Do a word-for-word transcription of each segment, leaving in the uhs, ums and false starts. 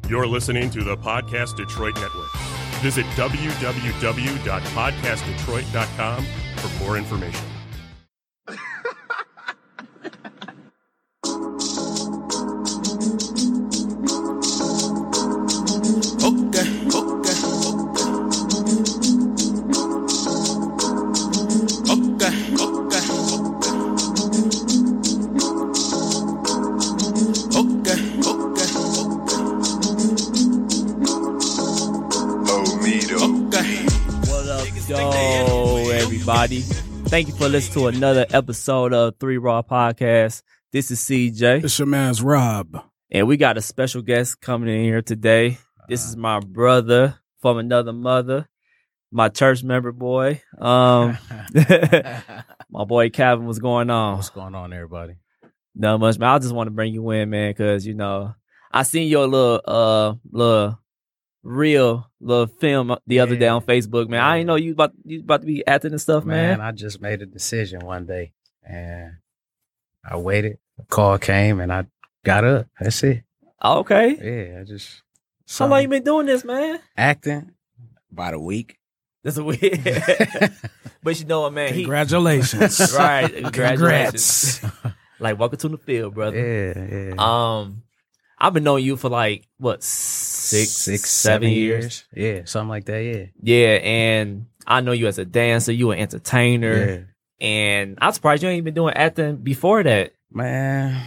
You're listening to the Podcast Detroit Network. Visit w w w dot podcast detroit dot com for more information. Okay, okay, okay, okay, okay, okay, Oh, me though. okay. What up, yo, everybody? Thank you for listening to another episode of Three Raw Podcast. This is C J, It's your man's Rob. and we got a special guest coming in here today. This is my brother from another mother, my church member boy. Um, my boy Calvin, what's going on? What's going on, everybody? Not much, man. I just want to bring you in, man, because you know I seen your little, uh, little real little film the other day Yeah. on Facebook, man. I didn't know you about you about to be acting and stuff, man. Man, I just made a decision one day, and I waited. A call came, and I got up. That's it. Okay. Yeah, I just How long you been doing this, man? acting about a week. That's a weird. But you know what, man? He, Congratulations. right. Congratulations. Congrats. Like, welcome to the field, brother. Yeah, yeah. Um, I've been knowing you for like what six, Six, seven years. Yeah, something like that. Yeah, Yeah, and I know you as a dancer. You an entertainer, yeah. and I'm surprised you ain't been doing acting before that. Man,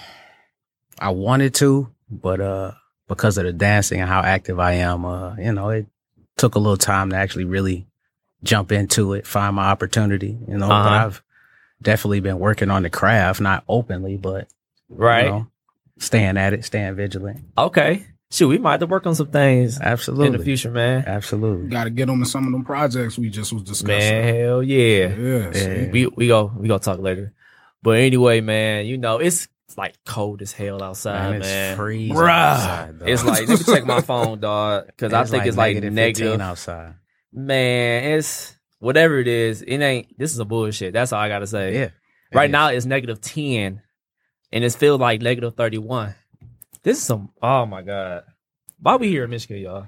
I wanted to, but uh, because of the dancing and how active I am, uh, you know, it took a little time to actually really jump into it, find my opportunity. You know, Uh-huh. but I've definitely been working on the craft, not openly, but Right. you know, staying at it, staying vigilant. Okay. Shoot, we might have to work on some things Absolutely, in the future, man. Absolutely. Got to get on to some of them projects we just was discussing. Man, hell yeah. Yeah. see? Yeah. We we go we gonna talk later. But anyway, man, you know, it's like cold as hell outside, Man, man. it's freezing Bruh. outside, dog. It's like, let me check my phone, dog, because I think it's like negative negative. fifteen outside. Man, it's whatever it is. It ain't. This is a bullshit. That's all I gotta say. Yeah. it Right is. now it's negative ten, and it feels like negative thirty one. This is some. Oh my god. Why we here in Michigan, y'all?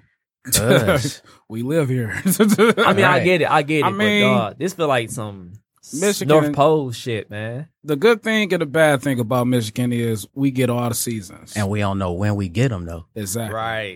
Us. We live here. I mean, I Right. get it. I get it. I mean, but dog, this feel like some Michigan- North Pole shit, man. The good thing and the bad thing about Michigan is we get all the seasons. And we don't know when we get them though. exactly. Right.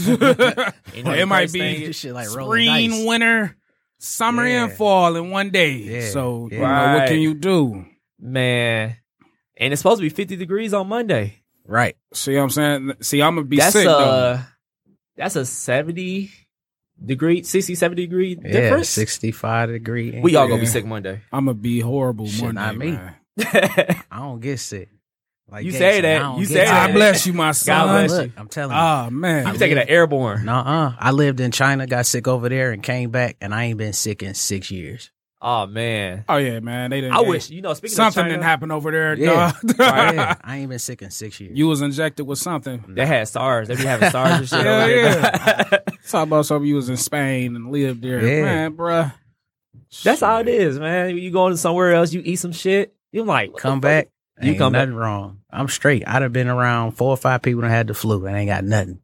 You know, It the might crazy thing be is- Shit like rolling spring, dice. winter, summer, Yeah. and fall in one day. Yeah. So, you Yeah. know, what Right. can you do? man, and it's supposed to be fifty degrees on Monday. Right. See what I'm saying? See, I'm going to be That's sick, a though. that's a seventy degree, sixty, seventy degree Yeah. difference. sixty-five degree. We all gonna be Yeah. sick Monday. I'm going to be horrible Shit, Monday, not me. man. I don't get sick. Like You Gay say said, that. I don't You get say sick. that. God bless you, my son. God bless Look, you. I'm telling you. Oh, man. I'm taking an airborne. Nuh-uh. I lived in China, got sick over there, and came back, and I ain't been sick in six years. Oh man, Oh, yeah, man. They didn't. I they- wish you know. Speaking Something of China, didn't happen over there, Yeah. dog. Yeah, I ain't been sick in six years. You was injected with something. they had SARS. They be having SARS and shit Hell over there. Talk about something you was in Spain and lived there. Yeah. Man, bruh. That's how it is, man. You going somewhere else, you eat some shit. You like what come the fuck? back, You ain't come back. nothing wrong. I'm straight. I'd have been around four or five people that had the flu and ain't got nothing.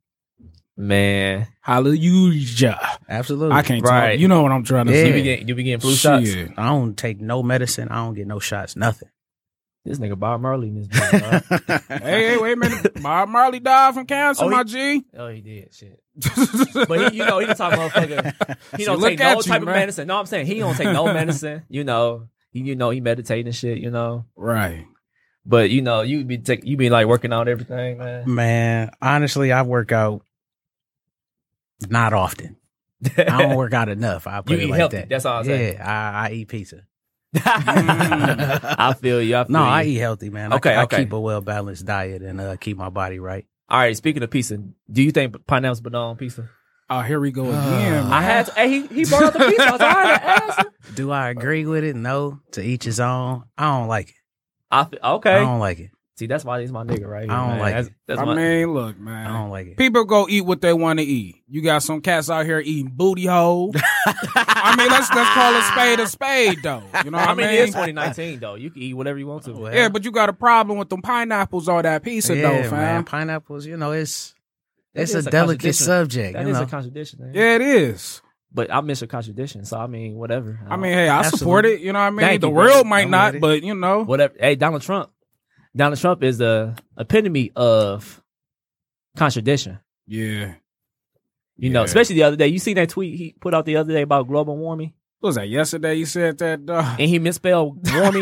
man. Hallelujah. Absolutely. I can't Right. talk. You know what I'm trying to Yeah. You say. be getting you be getting flu shots. Shit. I don't take no medicine. I don't get no shots. Nothing. This nigga Bob Marley in this bitch. dog. Hey, hey, wait a minute. Bob Marley died from cancer, Oh, he- my G. Oh, he did shit. But he, you know, he the type of motherfucker. He See, don't look take at no you, type of man. medicine. No, I'm saying he don't take no medicine. You know, he, you know, he meditate and shit. You know, Right. but you know, you be take, you be like working out everything, man. Man, honestly, I work out not often. I don't work out enough. I put You it eat like healthy. that. That's all I'm saying. Yeah, I, I eat pizza. I feel you. I feel No, you. I eat healthy, man. Okay, I, I okay. keep a well balanced diet and uh, keep my body right. All right. Speaking of pizza, do you think pineapples belong on pizza? Oh, here we go again. I had. To, hey, he he brought up the pizza. I was like, I had to ask him. Do I agree with it? No. To each his own. I don't like it. I feel, I okay. don't like it. See, that's why he's my nigga right here. I don't man. like that's, it. That's I my, mean, look, I man. don't like it. People go eat what they want to eat. You got some cats out here eating booty hole. I mean, let's let's call a spade a spade, though. You know what I I mean, mean? it's twenty nineteen though. You can eat whatever you want to. Well, Yeah, but you got a problem with them pineapples on that pizza, yeah, though, man. fam. Pineapples, you know, it's It's is a a delicate contradiction. subject. That you is know? a contradiction. Man. Yeah, it is. But I miss a contradiction, so I mean, whatever. I mean, hey, I Absolutely. support it. You know what I mean? Thank the you, world brother. might I'm not, with it. but you know. whatever. Hey, Donald Trump. Donald Trump is the epitome of contradiction. Yeah. You know, Yeah. especially the other day. You seen that tweet he put out the other day about global warming, What was that yesterday? You said that, dog. and he misspelled warming.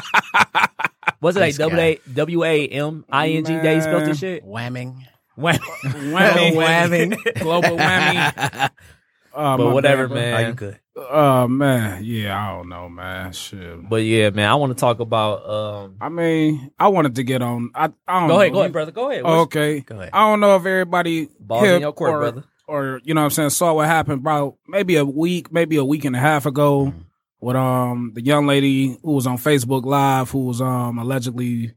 Was it like This W guy. A W A M I N G that he spelled this shit? Whamming. Wham- Whammy. Whamming. Global whammy. Oh, But my whatever, bad, bro. man. Are you good? Oh man, yeah, I don't know, man. Shit. But yeah, man, I want to talk about. Um, I mean, I wanted to get on. I, I don't go know. ahead, go ahead, brother. Go ahead. Oh, okay. Go ahead. I don't know if everybody Balls in hip your court, or, brother. or you know what I'm saying, saw what happened about maybe a week, maybe a week and a half ago Mhm. with um the young lady who was on Facebook Live who was um allegedly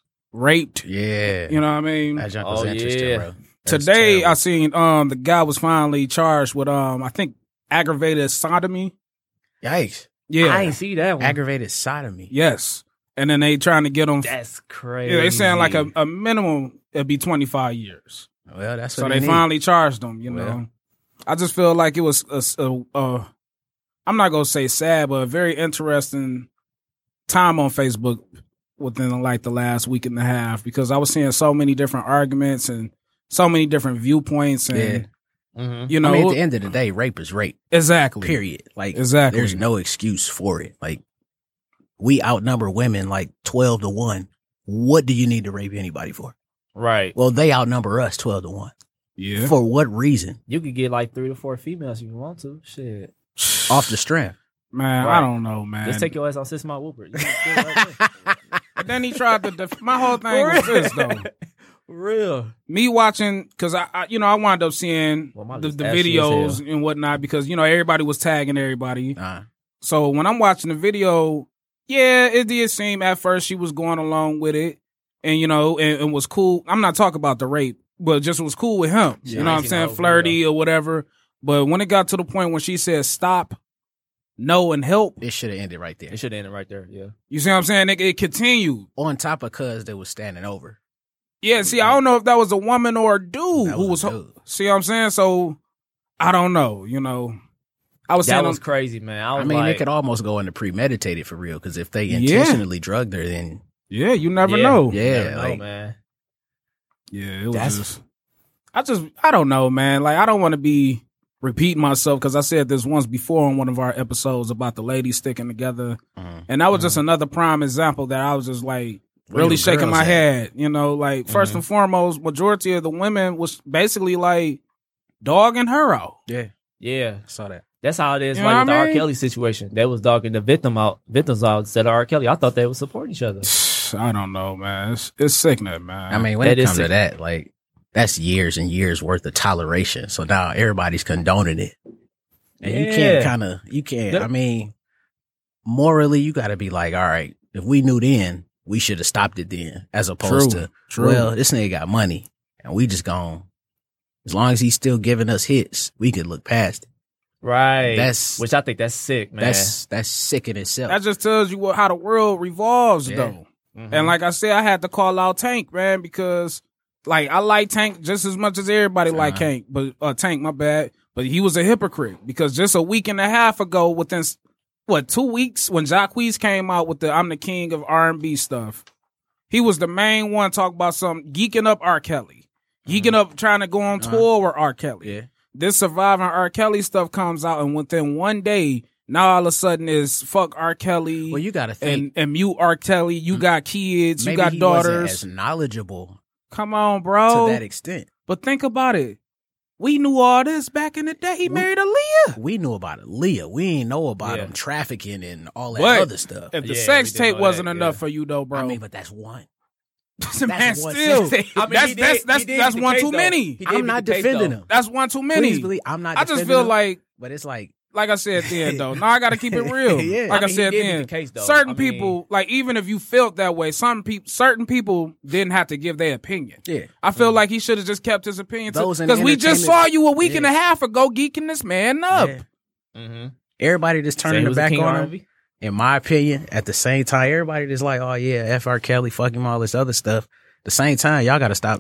raped. Yeah. You know what I mean? That junk was Oh, interesting, yeah. bro. That's Today I terrible. seen um the guy was finally charged with um I think aggravated sodomy. Yikes. Yeah. I ain't see that one. Aggravated sodomy. Yes. And then they trying to get him. That's crazy. Yeah, they saying like a, a minimum it'd be twenty-five years. Well, that's So what they need. finally charged him, you Well. know. I just feel like it was a, a, a I'm not going to say sad, but a very interesting time on Facebook within like the last week and a half because I was seeing so many different arguments and so many different viewpoints and Yeah. Mhm. you know I mean, at the end of the day, rape is rape. exactly. Period. Like, Exactly. there's no excuse for it. Like, we outnumber women like twelve to one. What do you need to rape anybody for? Right. Well, they outnumber us twelve to one. Yeah. For what reason? You could get like three to four females if you want to. Shit. Off the strength. Man, Right. I don't know, man. Just take your ass on Six Mile Whooper. You can do it right there. But then he tried to def- my whole thing was this though. For real. Me watching because I, I, you know, I wound up seeing Well, my the, list the ashy as videos hell. and whatnot because you know everybody was tagging everybody. Uh, So when I'm watching the video, yeah, it did seem at first she was going along with it, and you know, and, and was cool. I'm not talking about the rape, but just was cool with him. Yeah, you know I what I'm seen saying, the whole flirty or whatever. But when it got to the point when she said stop, no, and help, it should have ended right there. It should end it right there. Yeah. you see what I'm saying? It, it continued. On top of cuz they was standing over. Yeah, see, I don't know if that was a woman or a dude That who was was. a dude. See what I'm saying? So I don't know. You know, I was That saying, was on- crazy, man. I I was mean, like, it could almost go into premeditated for real. Because if they Yeah. intentionally drugged her, then yeah, you never yeah, know. you Yeah, never know, like- man. Yeah, it was That's- just. I just, I don't know, man. Like, I don't want to be repeating myself because I said this once before on one of our episodes about the ladies sticking together, Mhm. and that was just another prime example that I was just like Where really the shaking girls my at? head. You know, like 1st Mhm. and foremost, majority of the women was basically like dogging her out. yeah, Yeah. I saw that. That's how it is. You know Like with what the I R. mean? Kelly situation, they was dogging the victim out, victims out instead of R. Kelly. I thought they would support each other. I don't know, man. It's, it's sickening, man. I mean, when That it is comes to sick. that, like, that's years and years worth of toleration. So now everybody's condoning it. And you Yeah. can't kind of, you can't, Yep. I mean, morally, you got to be like, all right, if we knew then, we should have stopped it then, as opposed True, to, true. well, this nigga got money and we just gone. As long as he's still giving us hits, we could look past it. Right. That's- which I think that's sick, man. That's, that's sick in itself. that just tells you what, how the world revolves, Yeah. though. Mhm. And like I said, I had to call out Tank, man, because like I like Tank just as much as everybody like Uh-huh. Tank, but uh, Tank, my bad. But he was a hypocrite because just a week and a half ago, within s- what two weeks, when Jacquees came out with the "I'm the King of R and B" stuff, he was the main one talking about something geeking up R. Kelly, geeking up trying to go on Uh-huh. tour with R. Kelly. yeah. This surviving R. Kelly stuff comes out, and within one day, now all of a sudden is fuck R. Kelly. Well, you got to think. and and mute R. Kelly. You got kids. maybe You got he wasn't daughters. as knowledgeable Come on, bro. to that extent. But think about it. We knew all this back in the day. He We- married Aaliyah. We knew about it, Leah. We ain't know about Yeah. him trafficking and all that But other stuff. If the Yeah, sex we did tape know wasn't that, enough yeah. for you, though, bro. I mean, but that's one. man, that's one still, sex tape. I mean, that's he did- that's that's he did that's beat the one case, too though. many. He did I'm beat not the case, defending though. him. That's one too many. Please believe I'm not. I just defending feel him, like, but it's like like I said then, though. Now I got to keep it real. Yeah. Like I, I mean, he said did beat then, the case, though. certain I mean- people, like even if you felt that way, some people, certain people didn't have to give their opinion. yeah. I feel like he should have just kept his opinion Those in because we just saw entertainment- you a week and a Yeah. half ago geeking this man up. Yeah. Mm-hmm. Everybody just turning their back on him. him. In my opinion, at the same time, everybody just like, oh yeah, F R Kelly, fuck him, all this other stuff. At the same time, y'all got to stop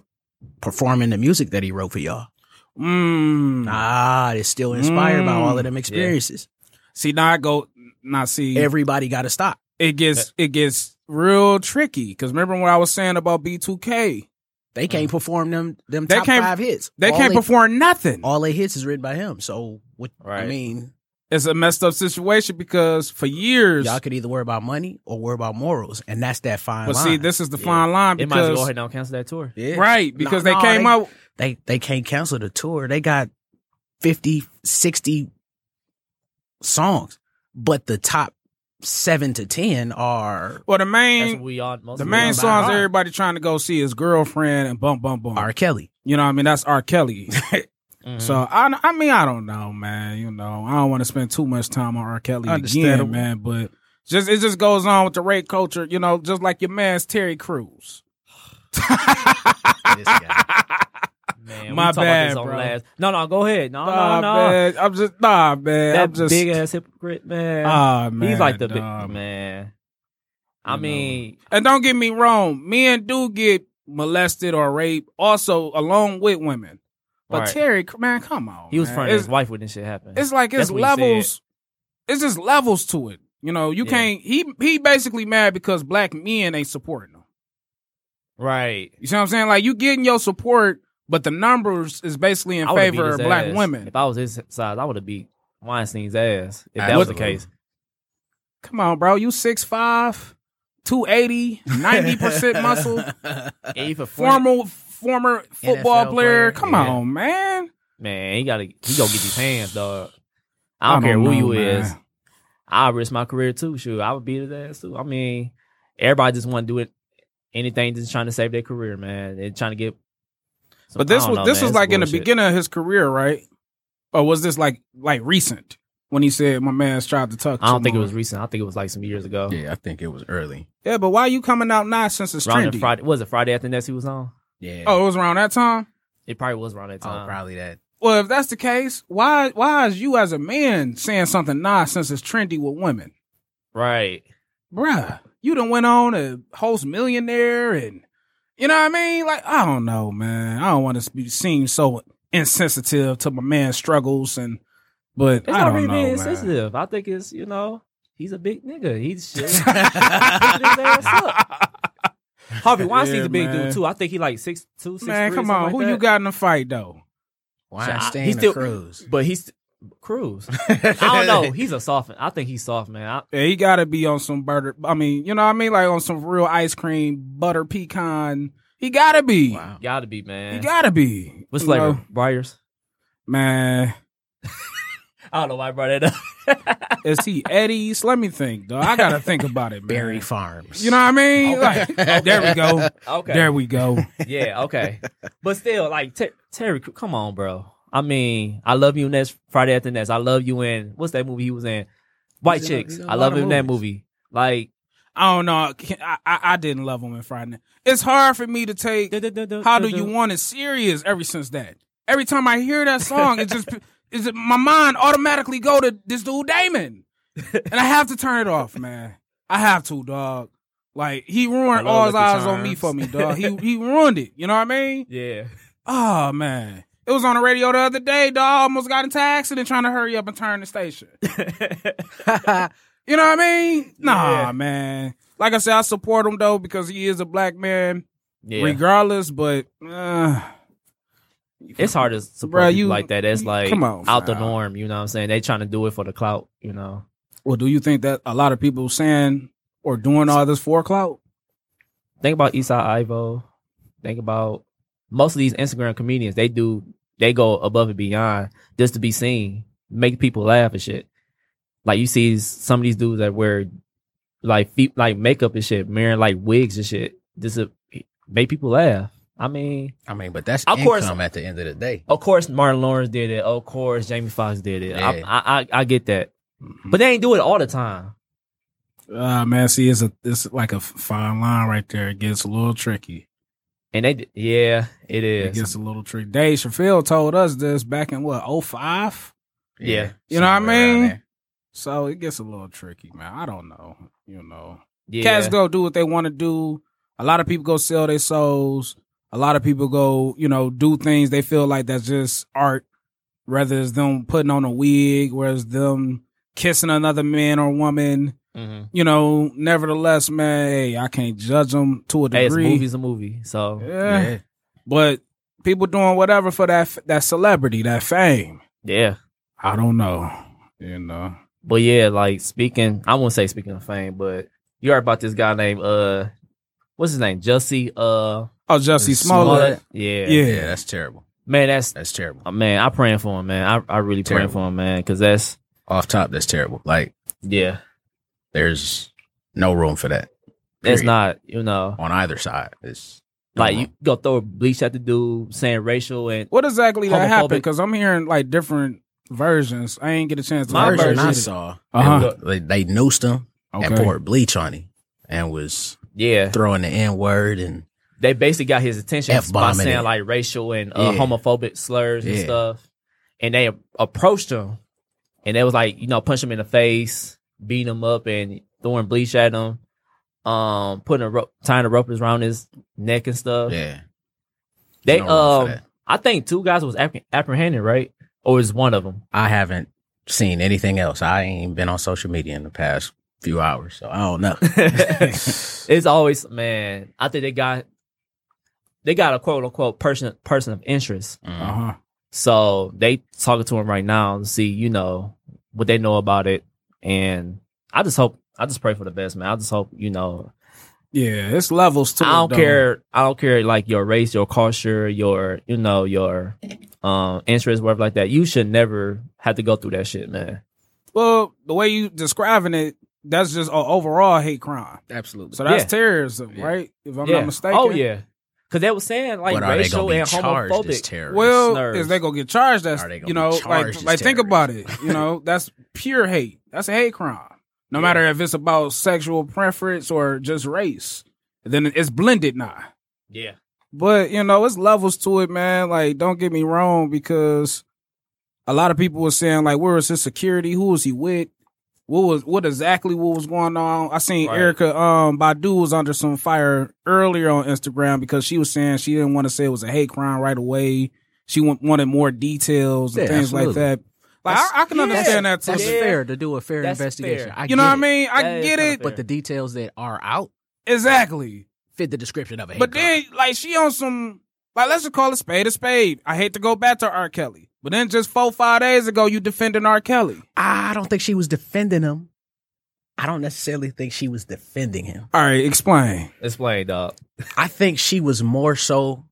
performing the music that he wrote for y'all. Mm. Ah, it's still inspired Mm. by all of them experiences. See, now I go, now see. Everybody got to stop. It gets, it gets real tricky. Because remember what I was saying about B two K? They can't perform them them They top can't- five hits. They all can't they, perform nothing. All their hits is written by him. So what? I Right. mean, It's a messed up situation because for years, y'all could either worry about money or worry about morals, and that's that fine but line. see, this is the Yeah. fine line It might as well because, go ahead and cancel that tour. Yeah. right, because No, they no, came they- out, They they can't cancel the tour. They got fifty, sixty songs, but the top seven to ten are well, the That's main, what we all. Most the of main we all songs buy. everybody trying to go see is Girlfriend and Bump Bump Bump. R. Kelly. You know what I mean? That's R. Kelly. Mhm. So I, I mean, I don't know, man. You know, I don't want to spend too much time on R. Kelly again, Understandable. man. But just it just goes on with the rape culture, you know, just like your man's Terry Crews. This guy. Man, we My talk about bad, this on bro. last. No, no, go ahead. No, Nah, no, no. man. I'm just nah, man. That I'm just big ass hypocrite, man. ah, man. He's like the big dog. man. I You mean, And don't get me wrong, men do get molested or raped, also along with women. But right. Terry, man, come on. he was man. fronting It's, his wife when this shit happened. it's like it's That's what he levels. It's just levels to it. You know, you Yeah. can't. He he basically mad because black men ain't supporting him. Right. You see what I'm saying? Like you getting your support, but the numbers is basically in I would've beat favor his of black ass. women. If I was his size, I would have beat Weinstein's ass. If that I was the would've. case. Come on, bro. You six five, two eighty, ninety percent muscle, Eight for Flint, former former football N F L player. player. Come Yeah. on, man. man, he gotta he gonna get these hands, dog. I I don't care don't who know, you man. is. I'll risk my career too. Shoot, I would beat his ass too. I mean, everybody just want to do it. Anything just trying to save their career, man. They're trying to get. some- But this I don't was know, this man. was It's like in the bullshit. beginning of his career, right? Or was this like like recent when he said my man's tried to touch? I don't him think it on- was recent. I think it was like some years ago. Yeah, I think it was early. Yeah, but why you coming out now since it's Around the trendy? Friday, was it Friday after next he was on? Yeah. Oh, it was around that time. It probably was around that Oh, time. probably that. Well, if that's the case, why why is you as a man saying something nah since it's trendy with women? Right. Bruh, you done went on to host Millionaire and you know what I mean? Like, I don't know, man. I don't want to be seen so insensitive to my man's struggles and but It's I not don't really know, being man. insensitive. I think it's, you know, he's a big nigga. He's shit. His ass up. Harvey Weinstein's Yeah, a big man. dude too. I think he like six two, six Man, three, come something on. like Who that. you got in the fight though? Weinstein He's or still- Cruz? But he's Cruz. I don't know. He's a soft. I think he's soft, man. I, Yeah, he gotta be on some butter. I mean, you know what I mean? Like on some real ice cream, butter pecan. He gotta be. Wow. gotta be, man. He gotta be. What's You flavor? know? Briars. Man, I don't know why I brought that up. is he Eddie's? Let me think, though. I gotta think about it, man. Berry Farms. You know what I mean? Okay. Like, there we go. Okay. There we go. Yeah. Okay. But still, like Ter- Terry, Crew- come on, bro. I mean, I love you in next Friday after next. I love you in what's that movie he was in? White He's in a- Chicks. he's in a I lot love of him in that movies. movie. Like, I don't know. I, I, I didn't love him in Friday Night. It's hard for me to take How Do You Want It serious ever since that. Every time I hear that song, it just is it my mind automatically go to this dude Damon, and I have to turn it off, man. I have to, dog. Like he ruined Hello, all his Lucky eyes on me Charms. for me, dog. He he ruined it. You know what I mean? Yeah. Oh man, it was on the radio the other day, dog. I almost got into an accident trying to hurry up and turn the station. You know what I mean? Nah, Yeah. man. Like I said, I support him though because he is a black man, Yeah. regardless. But uh, It's hard to support Bruh, people you- like that. That's like come on, out the fam. norm. You know what I'm saying? They trying to do it for the clout. You know. well, do you think that a lot of people saying or doing all this for clout? Think about Eastside Ivo. Think about most of these Instagram comedians. They do. They go above and beyond just to be seen, make people laugh and shit. Like you see some of these dudes that wear like feet, like makeup and shit, wearing like wigs and shit, just to make people laugh. I mean, I mean, but that's Of income course. at the end of the day. of course, Martin Lawrence did it. Of course, Jamie Foxx did it. Yeah. I, I, I, I get that, but they ain't do it all the time. Uh, man, see, it's a it's like a fine line right there. It gets a little tricky. And they, yeah, it It is. gets a little tricky. Dave Chappelle told us this back in what oh five. Yeah. You know what I somewhere around mean? there. So it gets a little tricky, man. I don't know. You know, Yeah. cats go do what they want to do. A lot of people go sell their souls. a lot of people go, you know, do things they feel like that's just art, whether it's them putting on a wig, whereas them kissing another man or woman. Mm-hmm. You know, nevertheless, man, hey, I can't judge them to a degree. Hey, it's a movie's a movie, so yeah. Yeah. But people doing whatever for that that celebrity, that fame. yeah. I don't know, you know. But yeah, like speaking, I won't say speaking of fame, but you heard about this guy named uh, what's his name, Jussie uh, Oh, Jussie Smollett. yeah, Yeah. Yeah, that's terrible. man, that's That's terrible. uh, man, I'm praying for him, man. I I really praying Terrible. for him, man, because that's Off top, that's terrible. Like, yeah, there's no room for that. it's Period. not, you know, On either side. It's no like room. you go throw bleach at the dude saying racial and What exactly that Homophobic. happened? Because I'm hearing like different versions. I ain't get a chance to My hear version version I it. saw, Uh-huh. they, they noosed him and Okay. poured bleach on him and was yeah, throwing the N word and they basically got his attention by F-bombing saying it. like racial and uh, Yeah. homophobic slurs and Yeah. stuff, and they approached him, and they was like, you know, punch him in the face, beating him up, and throwing bleach at him, um, putting a rope, tying the rope around his neck and stuff. yeah. They, No room for um, that. I think two guys was appreh- apprehended, right? Or is one of them? I haven't seen anything else. I ain't been on social media in the past few hours, so I don't know. It's always, man. I think they got they got a quote unquote person person of interest. Mm. Uh-huh. So they talking to him right now to see, you know, what they know about it. And I just hope, I just pray for the best, man. I just hope, you know, Yeah, it's levels to I it, don't though. care. I don't care like your race, your culture, your, you know, your um interest, whatever like that. You should never have to go through that shit, man. Well, the way you describing it, that's just an overall hate crime. Absolutely. So that's Yeah. terrorism, Yeah. right? If I'm yeah. not mistaken. Oh yeah. Cause they were saying like But are they racial going to be and charged as homophobic. terrorists? Well, slurs. is they gonna get charged? That's Are they gonna you be know, charged like as like think terrorists? about it. You know, that's pure hate. That's a hate crime. No Yeah. matter if it's about sexual preference or just race, then it's blended now. Yeah. But you know, it's levels to it, man. Like, don't get me wrong, because a lot of people were saying like, where was his security? Who was he with? What was what exactly what was going on? I seen Right. Erica um Badu was under some fire earlier on Instagram because she was saying she didn't want to say it was a hate crime right away. She wa- wanted more details and Yeah, things like absolutely. that. Like I, I can yeah, understand that too. That's Yeah. fair to do a fair That's investigation. fair. I You know get what I it. mean? I That is get kinda it, fair. But the details that are out exactly. fit the description of a hate But crime. then, like, she on some, like, let's just call a spade a spade. I hate to go back to R. Kelly, but then just four, five days ago, you defending R. Kelly. I don't think she was defending him. I don't necessarily think she was defending him. All right, explain. Explain, dog. I think she was more so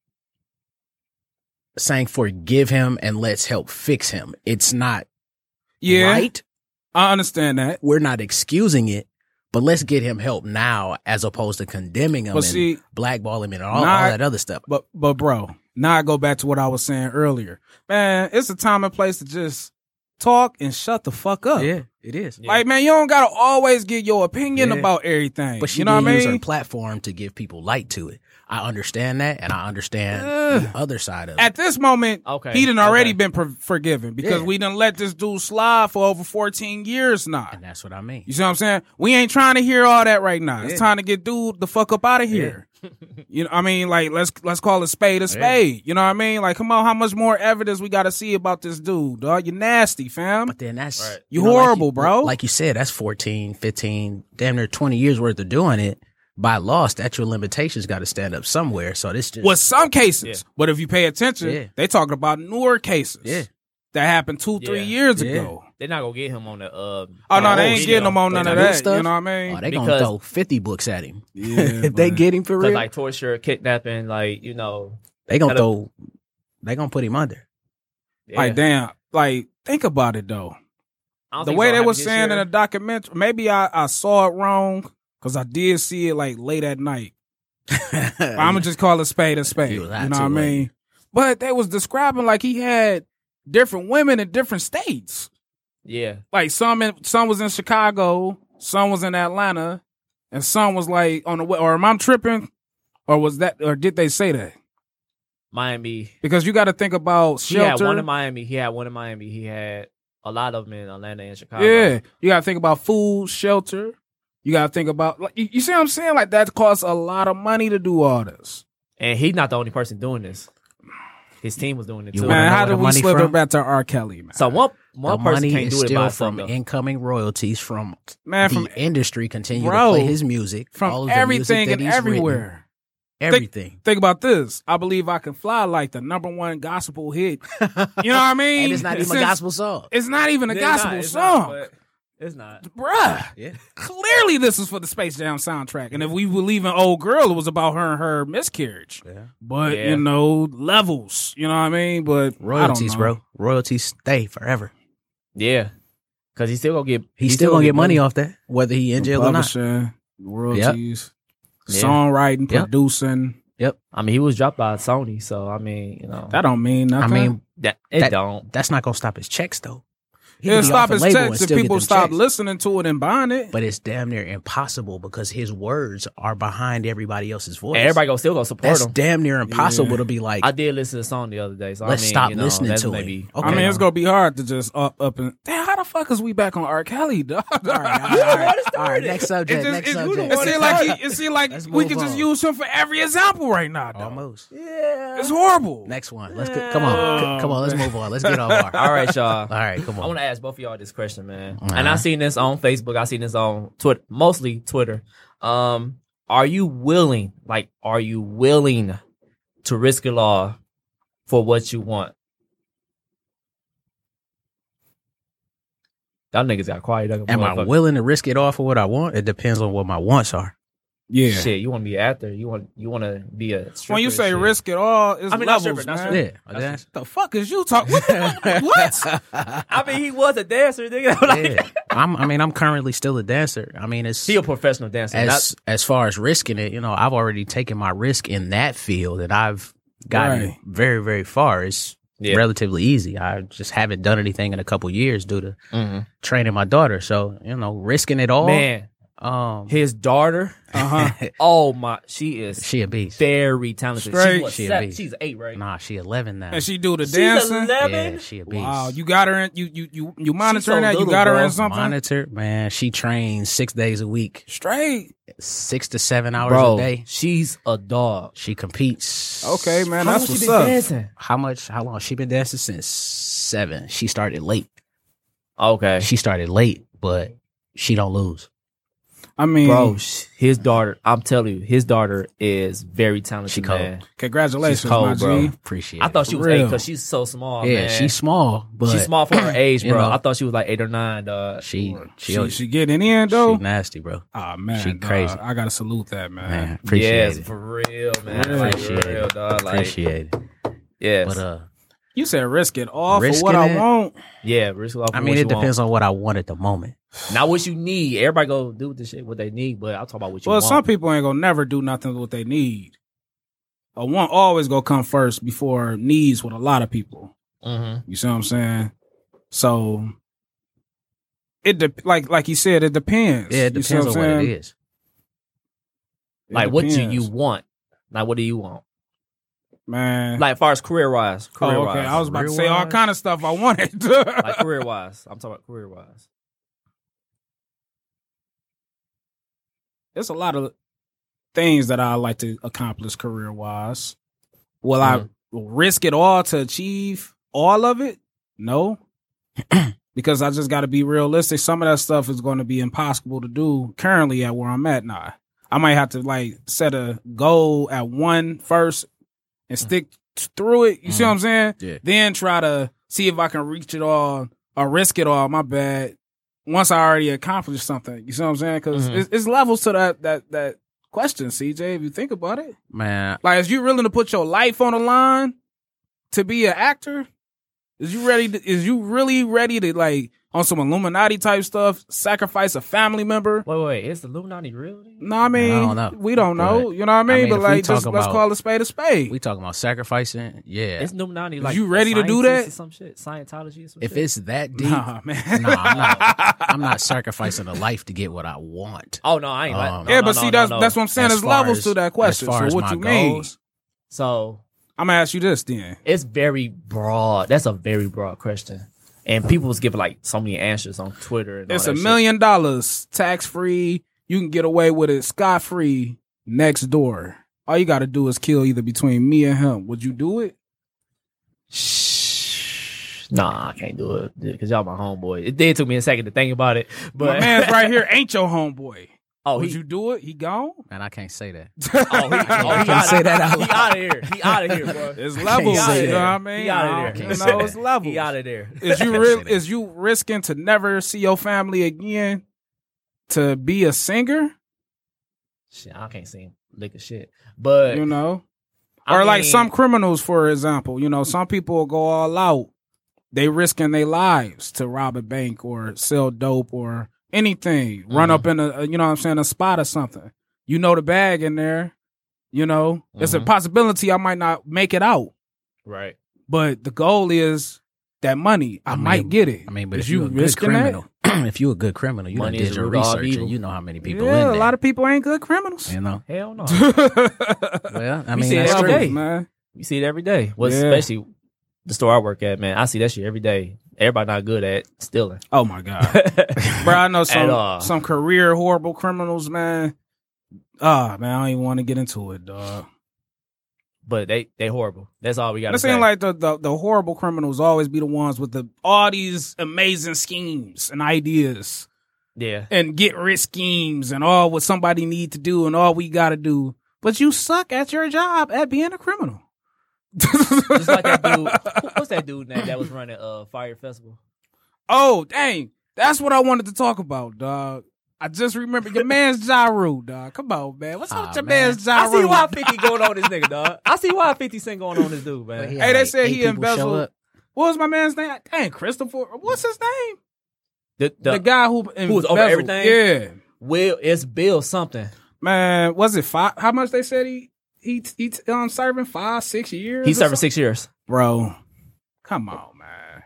saying forgive him and let's help fix him. It's not Yeah, right. I understand that. We're not excusing it, but let's get him help now as opposed to condemning him But and see, blackballing him and all, Nah, all that other stuff. but but bro, now I go back to what I was saying earlier. Man, it's a time and place to just talk and shut the fuck up. Yeah, it is. Yeah. Like, man, you don't gotta always give your opinion Yeah. about everything. But she you know did what I use her mean? platform to give people light to it. I understand that, and I understand Ugh. the other side of it. At this moment, Okay, he done already okay. been per- forgiven because Yeah. we done let this dude slide for over fourteen years now. And that's what I mean. You see what I'm saying? We ain't trying to hear all that right now. Yeah. It's time to get dude the fuck up out of here. You know, I mean, like let's let's call a spade a spade. You know what I mean? Like, come on, how much more evidence we got to see about this dude, dog? You nasty, fam. But then that's Right. You like horrible, you- bro. Like you said, that's fourteen, fifteen, damn near twenty years worth of doing it. By law, statute of limitations got to stand up somewhere. So this just With some cases, Yeah. but if you pay attention, Yeah. they talking about newer cases. Yeah. That happened two, three Yeah. years Yeah. ago. They're not gonna get him on the. Uh, Oh no, Oh, they ain't shit. getting them on But none of the new that. stuff? You know what I mean? oh, they gonna Because- throw fifty books at him. Yeah, if they but- get him for Cause real, like torture, kidnapping, like you know, they gonna Kinda- throw. They gonna put him under. yeah. Like, damn, like think about it though. I don't The think way it's they gonna were happen saying in this the year. documentary, maybe I, I saw it wrong because I did see it like late at night. I'm gonna just call it spade a spade. He You was know out what too I late. mean? But they was describing like he had different women in different states. Yeah, Like some in, some was in Chicago, some was in Atlanta, and some was like on the way. Or am I tripping? Or was that? Or did they say that? Miami. Because you got to think about He had shelter. one in Miami. He had one in Miami. He had a lot of them in Atlanta and Chicago. Yeah, you got to think about food, shelter. You got to think about, like, you, you see what I'm saying? Like, that costs a lot of money to do all this. And he's not the only person doing this. His team was doing it You too. wanna Man, know how where did the we money slither from? back to R. Kelly, man? So one one the person money can't is do it still by from himself. incoming royalties from Man, the from industry continue Bro, to play his music, all from of the music everything that and he's everywhere. written, everything. Think about this. I Believe I Can Fly, like the number one gospel hit. You know what I mean? And it's not even Since- a gospel song. It's not even a It's gospel not, it's song. not, but it's not. Bruh. Yeah. Clearly, this is for the Space Jam soundtrack. And if we believe in Old Girl, it was about her and her miscarriage. Yeah. But, Yeah. you know, levels. You know what I mean? But Royalties, I don't know. bro. Royalties stay forever. Yeah, because he's still gonna get. He's, still gonna get money off that, whether he in jail or not. Publishing, royalties, Yeah. songwriting, Yep. producing. I mean, he was dropped by Sony, so I mean, you know, That don't mean I nothing. mean, that it that- don't. that's not gonna stop his checks though. He it'll could be stop off a his label and checks if still get people them stop checks. listening to it and buying it. But it's damn near impossible because his words are behind everybody else's voice. And everybody gonna still gonna support That's him. damn near impossible Yeah. to be like, I did listen to the song the other day, so let's I mean, stop you know, listening that's to maybe, it. Okay. I mean, it's now. gonna be hard to just up, up and damn. How the fuck is we back on R. Kelly, dog? all right, all right, all right, all right, next It subject, just, next it, subject. it seems like he, it seem like Let's we move could just on. use him for every example right now. Dog. Almost. Yeah. It's horrible. Next one. Let's go. Come on, C- come on. Let's move on. Let's get off our. All right, y'all. All right, come I on. want to ask both of y'all this question, man. Uh-huh. And I seen this on Facebook. I seen this on Twitter, mostly Twitter. Um, are you willing, like, are you willing to risk it all for what you want? Y'all niggas got quiet. Like a Am I motherfucker. willing to risk it all for what I want? It depends on what my wants are. Yeah. Shit, you want to be an actor? You want you want to be a stripper When you and say shit. risk it all, it's I mean, not levels, stripper, not man. stripper. Yeah, that's, The fuck is you talking? What? the- what? I mean, he was a dancer, nigga. Like, yeah. I'm. I mean, I'm currently still a dancer. I mean, it's he a professional dancer. as as far as risking it. You know, I've already taken my risk in that field, and I've gotten Right. very, very far. It's Yeah. relatively easy. I just haven't done anything in a couple years due to Mhm. training my daughter. So you know, risking it all. Man, um, his daughter. Uh huh. Oh my, she is she a beast. very talented. Straight. She's, what, She a seven? beast. She's eight, right? Nah, she eleven now. And she do the She's dancing. eleven. Yeah, she a beast. Wow, you got her in. You you you you monitoring so that? You little, got her bro. in something? Monitor, man. She trains six days a week, Straight. six to seven hours Bro, a day. she's a dog. She competes. Okay, man, How that's long she what's been up. dancing? How much? How long? She been dancing since seven. She started late. Okay, She started late, but she don't lose. I mean, bro, sh- his daughter. I'm telling you, his daughter is very talented. She cold. man. congratulations, She's cold, my bro. G. Appreciate. I thought it. she was real. eight because she's so small. Yeah, man. she's small, but she's small for her age, you bro. know. I thought she was like eight or nine, dog. She she She, she getting in she though. nasty, bro. Ah man, she dog, crazy. I gotta salute that man. Man, appreciate yes, it. for real, man. Really Like, Appreciate for real, it. dog. Like, Appreciate it. yes, But uh, You said risk it all for Risking what I it? want. yeah. Risk it off I for mean, what it you want. depends on what I want at the moment. Not what you need. Everybody go do the shit what they need, but I'll talk about what you Well, want. some people ain't gonna never do nothing with what they need. A want always gonna come first before needs with a lot of people. Mm-hmm. You see what I'm saying? So it de- like like you said, it depends. Yeah, it You see depends on I'm what saying? it is. It Like, what do depends. you want? Like, what do you want? man? Like, as far as career wise, career oh, wise, okay. I was about to say all Career-wise? kind of stuff I wanted. like career wise. I'm talking about career wise. There's a lot of things that I like to accomplish career wise. Will Mhm. I risk it all to achieve all of it? No. Because I just got to be realistic. Some of that stuff is going to be impossible to do currently at where I'm at now. I might have to like set a goal at one first and stick t- through it. You see what I'm saying? Yeah. Then try to see if I can reach it all or risk it all. My bad. Once I already accomplished something, you see what I'm saying? Because Mhm. it's, it's levels to that that that question, C J. If you think about it, Man, like, is you willing to put your life on the line to be an actor? Is you ready? To, is you really ready to like on some Illuminati type stuff? Sacrifice a family member? Wait, wait, wait. Is the Illuminati real? No, I mean, I don't know. we don't know. But, you know what I mean? I mean, but if we like, talk just let's about- call a spade a spade. we talking about sacrificing. Yeah. Is Illuminati like you ready to do scientists that? or some shit? Scientology or some If shit? it's that deep, Nah, man. nah, I'm not. I'm not sacrificing a life to get what I want. Oh no, I ain't. like, Um, no, yeah, no, but no, see, no, that's no. that's what I'm saying. As There's far levels as- to that question. as far So as what my you mean? goals, So I'm gonna ask you this then. it's very broad. That's a very broad question, and people was giving like so many answers on Twitter. And all It's that a shit. million dollars tax free. You can get away with it scot free next door. all you got to do is kill either between me and him. Would you do it? Nah, I can't do it because y'all my homeboy. It did took me a second to think about it, but My man's right here ain't your homeboy. oh, Would he, you do it? He gone? Man, I can't say that. oh, he, oh, he can't out, say that out He out of here. He out of here, bro. It's levels. say You know that. what I mean? He outta I there. don't- Can't You say know, that. it's levels. He out of there. Is you Can't real? say that. Is you risking to never see your family again to be a singer? Shit, I can't sing lick of shit, but You know, I or like mean, some criminals, for example. You know, some people will go all out. They risking their lives to rob a bank or sell dope or anything. Run Mhm. up in a, you know what I'm saying, a spot or something. You know the bag in there. You know, it's a Mhm. possibility I might not make it out, right. but the goal is that money. I, I mean- might get it. I mean, but Is if you a good risking that? criminal, if you a good criminal, you done Money is did the your root of all research evil. and you know how many people Yeah, in a there. lot of people ain't good criminals. you know. Hell no. Well, I We mean, see it that's every true. day. man. You see it every day. Well, Yeah. especially the store I work at, man. I see that shit every day. Everybody not good at stealing. Oh my god, bro! I know At some all. some career horrible criminals, man. Ah, man, I don't even want to get into it, dog. But they they horrible. That's all we got to It say. seems like the, the the horrible criminals always be the ones with the all these amazing schemes and ideas yeah. and get rich schemes and all what somebody need to do and all we got to do. But you suck at your job at being a criminal. Just like that dude. who- What's that dude name that was running uh Fire Festival? Oh, dang. That's what I wanted to talk about, dog. I just remember your man's Ja Rule, dog. Come on, man. What's up Aw, with your man. man's Ja I see Rule? why fifty going on this nigga, dog. I see why fifty Cent going on this dude, But man. he Hey, had they like said eight he people show embezzled- up. What was my man's name? Dang, Christopher. What's his name? The, The, the, guy who who was over embezzled. everything? Yeah. Will it's Bill something. Man, was it five? How much they said he he he um serving five six years? He's or serving something? six years. Bro, come on, man.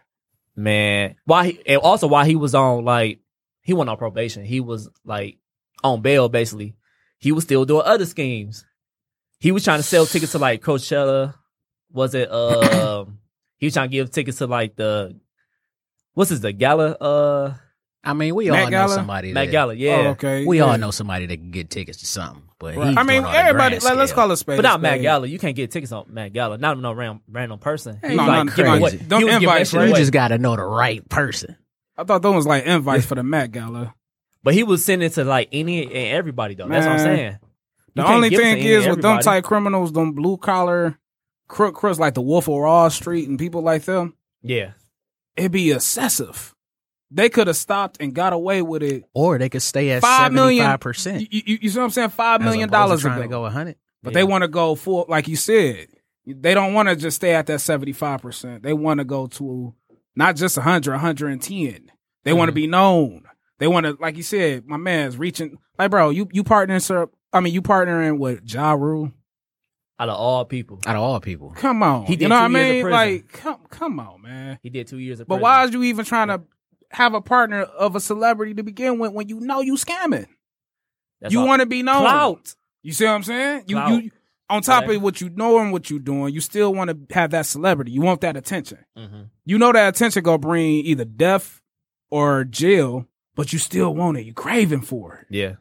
Man, why he and also why he was on like he went on probation. He was like on bail basically. He was still doing other schemes. He was trying to sell tickets to like Coachella. Was it um he was trying to give tickets to like the what's this the gala uh I mean, we Met all Gala? know somebody. Met that, Gala, yeah. Oh, okay. We yeah. all know somebody that can get tickets to something. But Right. he's I mean, doing all the everybody. grand Like, let's scale. call it spade. But a not Met spade. Gala. You can't get tickets on Met Gala. Not no random random person. Hey, He was no, like no, giving no, away- them he was giving invites, that shit right? You away. just got to know the right person. I thought those was like invites for the Met Gala. But he was sending it to like any and everybody though. That's what I'm Man. saying. The You can't only give it to thing any is and with them everybody. type criminals, them blue collar crook crooks like the Wolf of Wall Street and people like them, Yeah. it'd be excessive. They could have stopped and got away with it. Or they could stay at Five million. seventy-five You, percent. you, you see what I'm saying? Five million dollars trying ago. to go one hundred. But Yeah. they want to go full, like you said. They don't want to just stay at that seventy-five percent. They want to go to not just one hundred, one hundred ten. They want to Mhm. be known. They want to, like you said, my man's reaching. Like, bro, you you partnering, sir. I mean, you partnering with Ja Rule. Out of all people. Out of all people. Come on. He did you know two what I years of mean? prison. Like, come, come on, man. He did two years of But prison. why is you even trying to have a partner of a celebrity to begin with when you know you scamming? That's you all- want to be known. clout. You see what I'm saying? You Clout. you on top Okay. of what you know and what you doing, you still want to have that celebrity. You want that attention. Mhm. You know that attention gonna bring either death or jail, but you still want it. You craving for it. Yeah.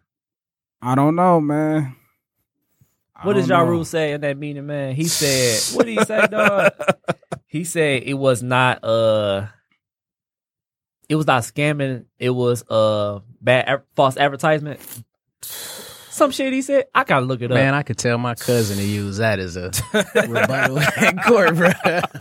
I don't know, man. I What did don't Ja know. Rule say in that meeting, man? He said, what did he say, dog? He said it was not uh it was not scamming, it was uh bad ad- false advertisement. Some shit he said. I gotta look it Man, up. I could tell my cousin to use that as a rebuttal in court, bro.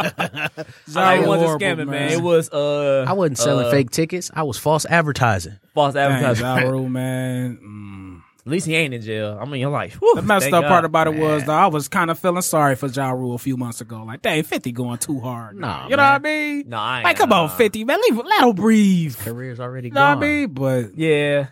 I Ja it wasn't horrible, scamming, man. It was uh I wasn't selling uh, fake tickets. I was false advertising. false Dang, advertisement. Ja Rule, man. Mm. At least he ain't in jail. I mean, you're like, whew, The messed thank up God. part about it was Man. though, I was kind of feeling sorry for Ja Rule a few months ago. Like, dang, fifty going too hard. Nah, you know what I man. mean? No, I ain't. Like, come on, nah. fifty, man. Leave, let him breathe. Career's already You know what I gone. mean? But Yeah.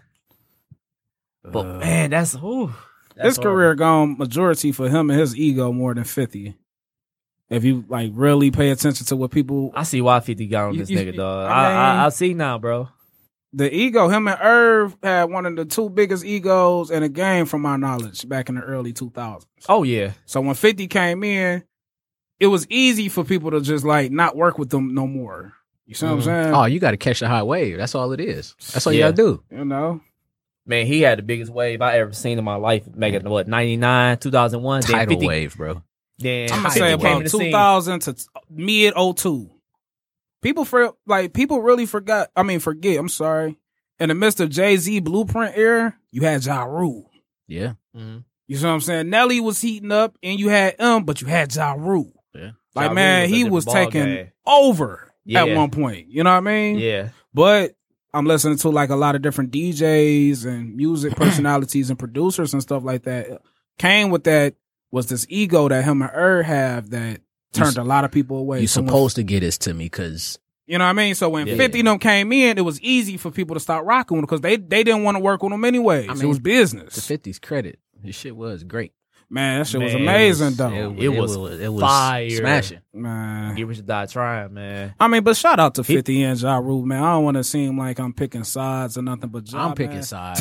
But uh, man, that's whew, that's his horrible. career gone majority for him and his ego more than fifty. If you like really pay attention to what people, I see why fifty got on You- this you- nigga, dog. I I, mean- I, I see now, bro. the ego, him and Irv had one of the two biggest egos in the game, from my knowledge, back in the early two thousands. Oh yeah, So when fifty came in, it was easy for people to just like not work with them no more. You see what I'm Mhm. saying? Oh, you got to catch the high wave. That's all it is. That's all Yeah. you got to do. You know, Man, he had the biggest wave I ever seen in my life. Making what ninety-nine, two thousand one, then Tidal fifty. wave, bro. Then I'm gonna fifty say came about in the scene. two thousand to mid oh two. People for like people really forgot. I mean, forget. I'm sorry. In the midst of Jay-Z Blueprint era, you had Ja Rule. Yeah. Mm-hmm. You see what I'm saying? Nelly was heating up, and you had M, but you had Ja Rule. Yeah. Like Ja man, Rule was a he different was ball taking game. over Yeah. at one point. You know what I mean? Yeah. But I'm listening to like a lot of different D Js and music personalities and producers and stuff like that. Came with that was this ego that him and Ur have that turned You- a lot of people away. You're So when- supposed to get this to me because you know what I mean? So when Yeah. fifty of them came in, it was easy for people to start rocking with them because they, they didn't want to work with them anyways. I it mean, was business. the fifties credit, his shit was great. Man, that shit was Man, amazing it was- though. It was it was fire. smashing. Man. Get rich or die trying, man. I mean, but shout out to He- fifty and Ja Rule, man. I don't want to seem like I'm picking sides or nothing, but Ja, I'm picking man. sides.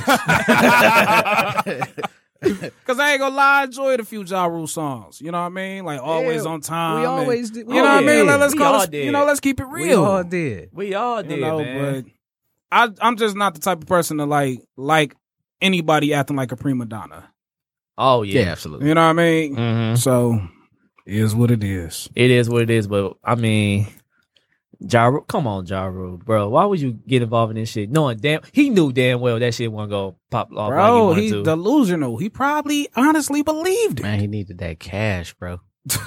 Cause I ain't gonna lie, I enjoyed a few Ja Rule songs. You know what I mean? Like always Yeah, on time. we and- always did. you know what I Oh, mean? yeah. Like, let's We call all it. did. You know, let's keep it We real. all did. We all did, you know, man. but I, I'm just not the type of person to like like anybody acting like a prima donna. Oh Yeah, yeah. absolutely. You know what I mean? Mm-hmm. So, it is what it is. It is what it is, but I mean, Ja Rule, come on, Ja Rule, bro. Why would you get involved in this shit? Knowing damn, he knew damn well that shit wasn't gonna pop off Bro, like he he's wanted to. delusional. He probably honestly believed it. Man, he needed that cash, bro.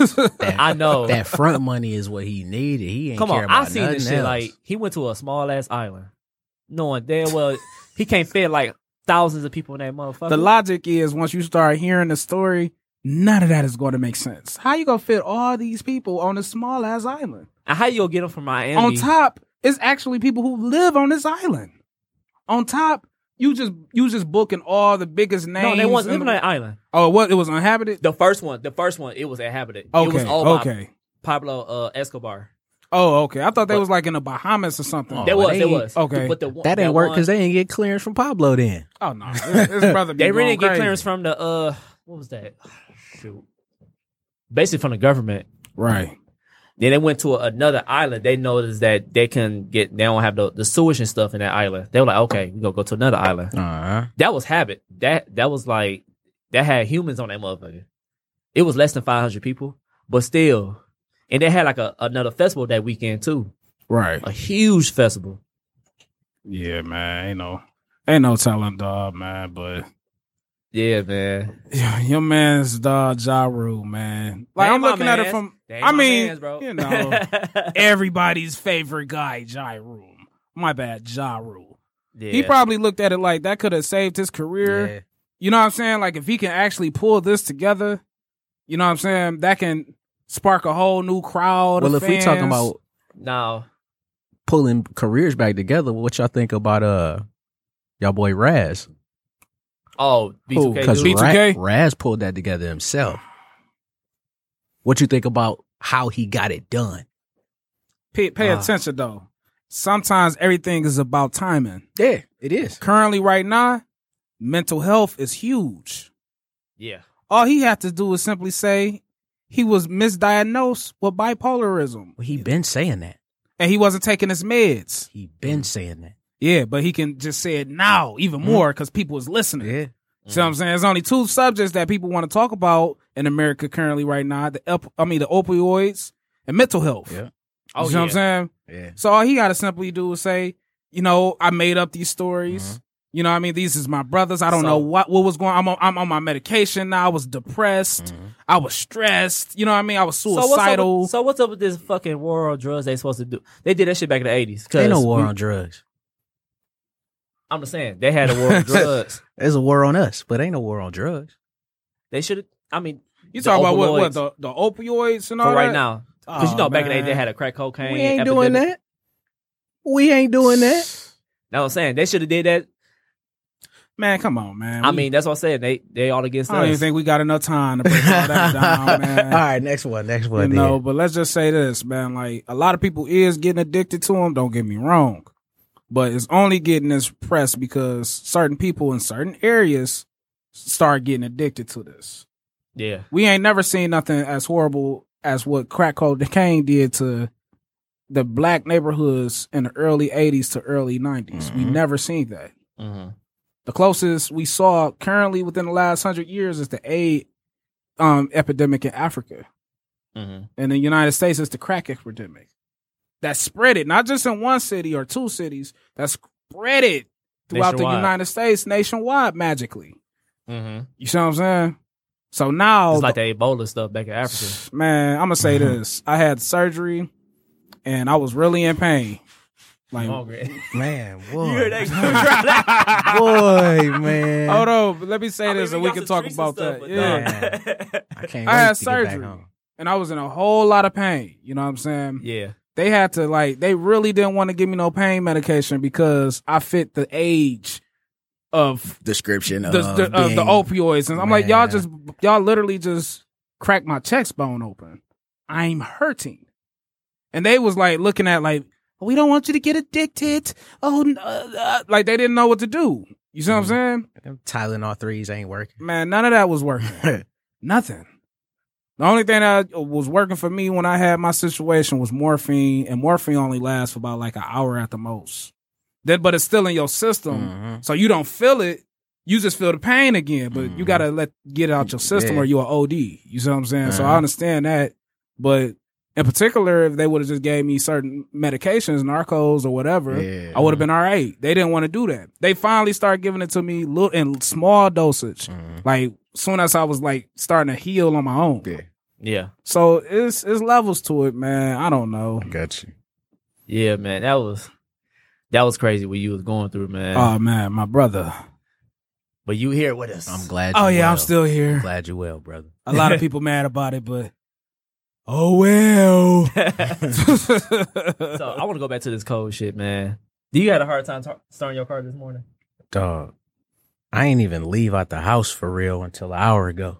I know. That front money is what he needed. He ain't Come care on, about I seen this nothing shit. else. Like he went to a small ass island, knowing damn well he can't fit like thousands of people in that motherfucker. The logic is once you start hearing the story, none of that is going to make sense. How you gonna fit all these people on a small ass island? And how you gonna get them from Miami? On top, it's actually people who live on this island. On top, you just you just booking all the biggest names. no, they wasn't in living on the- that island. Oh, what? It was uninhabited. The first one, the first one, it was inhabited. Okay, It was owned by okay. Pablo uh, Escobar. Oh, okay. I thought they But- was like in the Bahamas or something. Oh, There was, they there ain't- was. okay. But the one, that ain't work one- because they ain't get clearance from Pablo then. Oh no, his, his brother. Be They really going didn't get crazy. clearance from the uh, what was that? Shoot, basically from the government. Right. Then they went to another island. They noticed that they can get, they don't have the, the sewage and stuff in that island. They were like, okay, we gonna go to another island. Uh-huh. That was habit. That that was like that had humans on that motherfucker. It was less than five hundred people, but still, and they had like a another festival that weekend too, Right. a huge festival. Yeah, man. Ain't no, ain't no telling, dog, man. But Yeah, man. your man's dog, Ja Rule, man. Like They I'm my looking at it mans. from. They I my mean, mans, bro. you know, everybody's favorite guy, Ja Rule. My bad, Ja Rule. yeah. He probably looked at it like that could have saved his career. Yeah. You know what I'm saying? Like if he can actually pull this together, you know what I'm saying? That can spark a whole new crowd. Well, of if we talking fans. about now. pulling careers back together, what y'all think about uh y'all boy Raz? Oh, B two K. Who? Because B two K? Raz pulled that together himself. What you think about how he got it done? pay, pay Ah. attention though. Sometimes everything is about timing. Yeah, it is. Currently, right now, mental health is huge. Yeah. All he had to do was simply say he was misdiagnosed with bipolarism, Well, he been saying that. and he wasn't taking his meds. He been saying that. Yeah, but he can just say it now even more because people is listening. Yeah. See what I'm saying? There's only two subjects that people want to talk about in America currently right now. The op- I mean the opioids and mental health. Yeah. Oh, you see yeah. what I'm saying? Yeah. So all he gotta simply do is say, you know, I made up these stories. Mhm. You know what I mean? These is my brothers. I don't So- know what what was going on. I'm on, I'm on my medication now. I was depressed. Mhm. I was stressed. You know what I mean? I was So what's, up suicidal. with, so what's up with this fucking war on drugs they supposed to do? They did that shit back in the eighties. Ain't no war on drugs. I'm just saying, they had a war on drugs. There's a war on us, but ain't no war on drugs. They should have, I mean, you the talking about what, what opioids the, the opioids and all for right that? now. Because you Oh, know, back in the day, man. they had a crack cocaine. We ain't epidemic. doing that. We ain't doing that. No, I'm saying they should have did that. Man, come on, man. I We- mean, that's what I'm saying. They they all against I don't us. even think we got enough time to break all that down, man. All right, next one. Next You one. know, then. but let's just say this, man. Like a lot of people is getting addicted to them. Don't get me wrong, but it's only getting this press because certain people in certain areas start getting addicted to this. yeah. We ain't never seen nothing as horrible as what crack cocaine did to the black neighborhoods in the early eighties to early nineties. We Mhm. never seen that. Mm-hmm. The closest we saw currently within the last hundred years is the AIDS um, epidemic in Africa. Mm-hmm. In the United States, it's the crack epidemic. That spread it, not just in one city or two cities, that spread it throughout Nationwide. the United States nationwide magically. Mm-hmm. You see what I'm saying? So now, It's like the Ebola stuff back in Africa. man, I'm gonna say this. I had surgery and I was really in pain. Like, Come on, Greg. Man, boy. You heard that? boy, man. hold on, but let me say I mean, this and we we got can some talk drinks about and stuff, that. but Yeah. no. I can't I wait had to get back surgery. home. And I was in a whole lot of pain. You know what I'm saying? Yeah. They had to like, they really didn't want to give me no pain medication because I fit the age of Description the, of, the, of being, the opioids. And I'm like, y'all Man. just, y'all literally just cracked my chest bone open. I'm hurting. And they was like looking at like, we don't want you to get addicted. Oh, n- uh, uh, like they didn't know what to do. You see what I'm saying? Them Tylenol threes ain't working. Man, none of that was working. Nothing. The only thing that was working for me when I had my situation was morphine, and morphine only lasts for about like an hour at the most. Then, but it's still in your system, Mhm. so you don't feel it. You just feel the pain again, but you Mhm. gotta let get it out your system, Yeah. or you're O D. You see what I'm saying? So Uh-huh. I understand that, but in particular, if they would have just gave me certain medications, narcos or whatever, Yeah. I would have been all right. They didn't want to do that. They finally started giving it to me little in small dosage, Mhm. like soon as I was like starting to heal on my own. Yeah, Yeah. So it's it's levels to it, man. I don't know. got you. Yeah, man. That was that was crazy what you was going through, man. Oh man, my brother. but you here with us. I'm glad. Oh you yeah, well. I'm still here. glad you well, brother. A lot of people mad about it, but oh well. So I want to go back to this cold shit, man. Do you had a hard time tar- starting your car this morning? Dog, I ain't even leave out the house for real until an hour ago.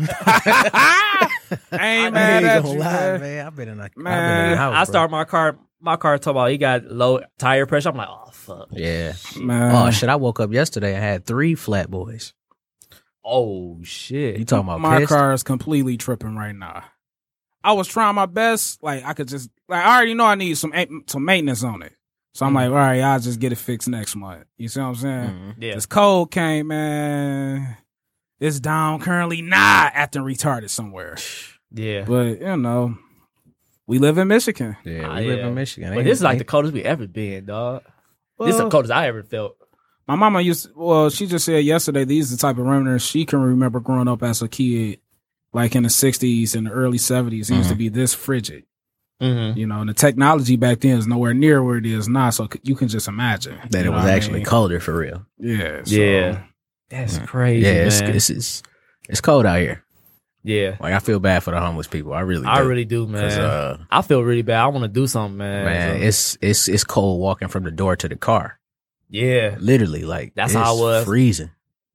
I ain't mad at you, man. man. I've been in a I've been in Man, the house. I bro. start my car. My car talking about he got low tire pressure. I'm like, oh fuck. Yeah. Man. Oh shit! I woke up yesterday. I had three flat boys. Oh shit. You talking about my pissed? car is completely tripping right now. I was trying my best. Like I could just like I already know I need some some maintenance on it. So I'm Mhm. like, all right, I'll just get it fixed next month. You see what I'm saying? Mhm. Yeah. This cold came, man. It's down currently not acting retarded somewhere. Yeah. But you know, we live in Michigan. Yeah, we Ah, live yeah. in Michigan. But Ain't- this is like the ain't- coldest we ever been, dog. this is the Well, coldest I ever felt. my mama used to, well, she just said yesterday these are the type of remnants she can remember growing up as a kid, like in the sixties and the early seventies. It used to be this frigid. Mm-hmm. You know, and the technology back then is nowhere near where it is now. So c- you can just imagine that you it know was what I actually mean? colder for real. Yeah. So, Yeah. That's crazy, Yeah, it's, man. it's it's it's cold out here. yeah. Like I feel bad for the homeless people. I really, do. I really do, 'Cause, man. uh, I feel really bad. I want to do something, man. man, So- it's it's it's cold walking from the door to the car. yeah. Literally, like That's it's how it was. freezing.